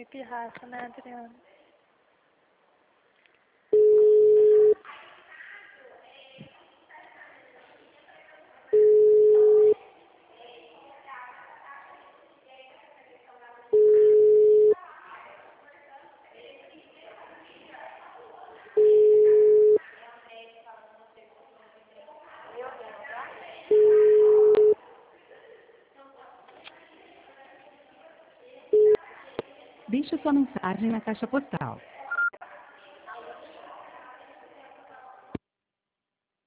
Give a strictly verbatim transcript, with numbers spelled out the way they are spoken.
pirraça, né, Adriana? Deixe sua mensagem na caixa postal